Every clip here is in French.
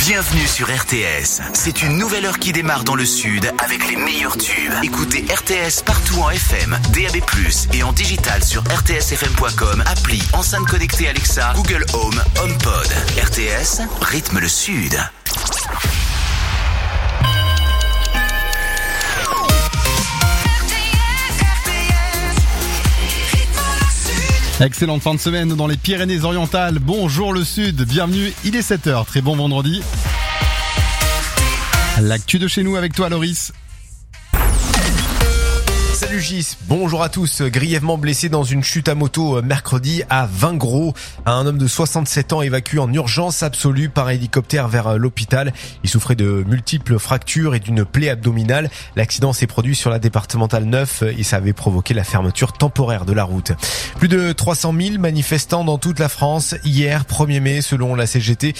Bienvenue sur RTS. C'est une nouvelle heure qui démarre dans le sud avec les meilleurs tubes. Écoutez RTS partout en FM, DAB+, et en digital sur rtsfm.com, appli, enceinte connectée Alexa, Google Home, HomePod. RTS, rythme le sud. Excellente fin de semaine dans les Pyrénées-Orientales. Bonjour le Sud, bienvenue, il est 7h, très bon vendredi. L'actu de chez nous avec toi Loris. Salut Gis, bonjour à tous. Grièvement blessé dans une chute à moto mercredi à Vingros. Un homme de 67 ans évacué en urgence absolue par hélicoptère vers l'hôpital. Il souffrait de multiples fractures et d'une plaie abdominale. L'accident s'est produit sur la départementale 9 et ça avait provoqué la fermeture temporaire de la route. Plus de 300 000 manifestants dans toute la France. Hier, 1er mai, selon la CGT,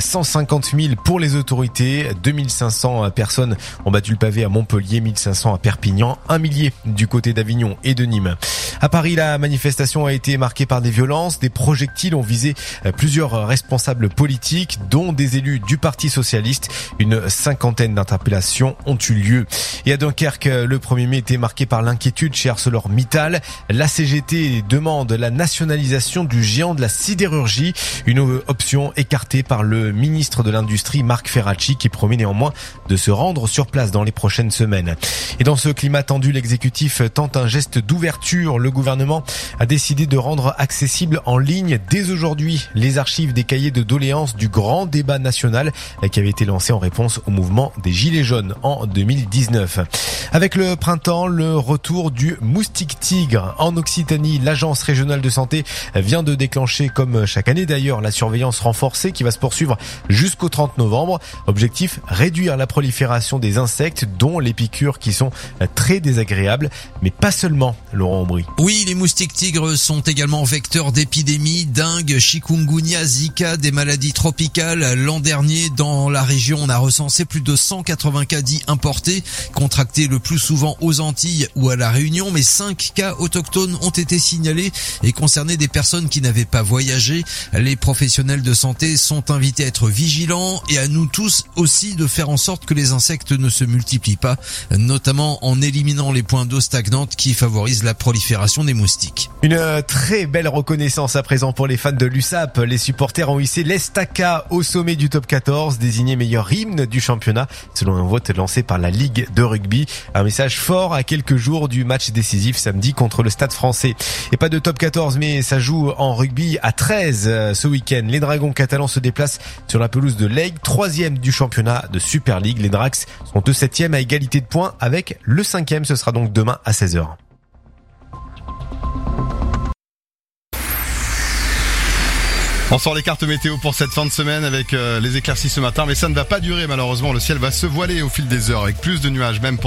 150 000 pour les autorités. 2500 personnes ont battu le pavé à Montpellier, 1500 à Perpignan, 1 millier du côté d'Avignon et de Nîmes. À Paris, la manifestation a été marquée par des violences. Des projectiles ont visé plusieurs responsables politiques, dont des élus du Parti Socialiste. Une cinquantaine d'interpellations ont eu lieu. Et à Dunkerque, le 1er mai était marqué par l'inquiétude chez ArcelorMittal. La CGT demande la nationalisation du géant de la sidérurgie. Une option écartée par le ministre de l'Industrie, Marc Ferracci, qui promet néanmoins de se rendre sur place dans les prochaines semaines. Et dans ce climat tendu, l'exécutif tente un geste d'ouverture. Le gouvernement a décidé de rendre accessible en ligne dès aujourd'hui les archives des cahiers de doléances du grand débat national qui avait été lancé en réponse au mouvement des Gilets jaunes en 2019. Avec le printemps, le retour du moustique tigre en Occitanie. L'agence régionale de santé vient de déclencher, comme chaque année d'ailleurs, la surveillance renforcée qui va se poursuivre jusqu'au 30 novembre. Objectif, réduire la prolifération des insectes, dont les piqûres qui sont très désagréables. Mais pas seulement, Laurent Aubry. Oui, les moustiques tigres sont également vecteurs d'épidémies, dengue, chikungunya, zika, des maladies tropicales. L'an dernier, dans la région, on a recensé plus de 180 cas dits importés, contractés le plus souvent aux Antilles ou à la Réunion, mais 5 cas autochtones ont été signalés et concernaient des personnes qui n'avaient pas voyagé. Les professionnels de santé sont invités à être vigilants et à nous tous aussi de faire en sorte que les insectes ne se multiplient pas, notamment en éliminant les points d'eau stagnante qui favorisent la prolifération des moustiques. Une très belle reconnaissance à présent pour les fans de l'USAP. Les supporters ont hissé l'Estaca au sommet du top 14, désigné meilleur hymne du championnat selon un vote lancé par la Ligue de rugby. Un message fort à quelques jours du match décisif samedi contre le Stade français. Et pas de top 14, mais ça joue en rugby à 13 ce week-end. Les Dragons catalans se déplacent sur la pelouse de Leygue, 3e du championnat de Super League. Les Drax sont 7e à égalité de points avec le 5e. Ce sera donc demain à 16h. On sort les cartes météo pour cette fin de semaine avec les éclaircies ce matin, mais ça ne va pas durer malheureusement. Le ciel va se voiler au fil des heures avec plus de nuages même pour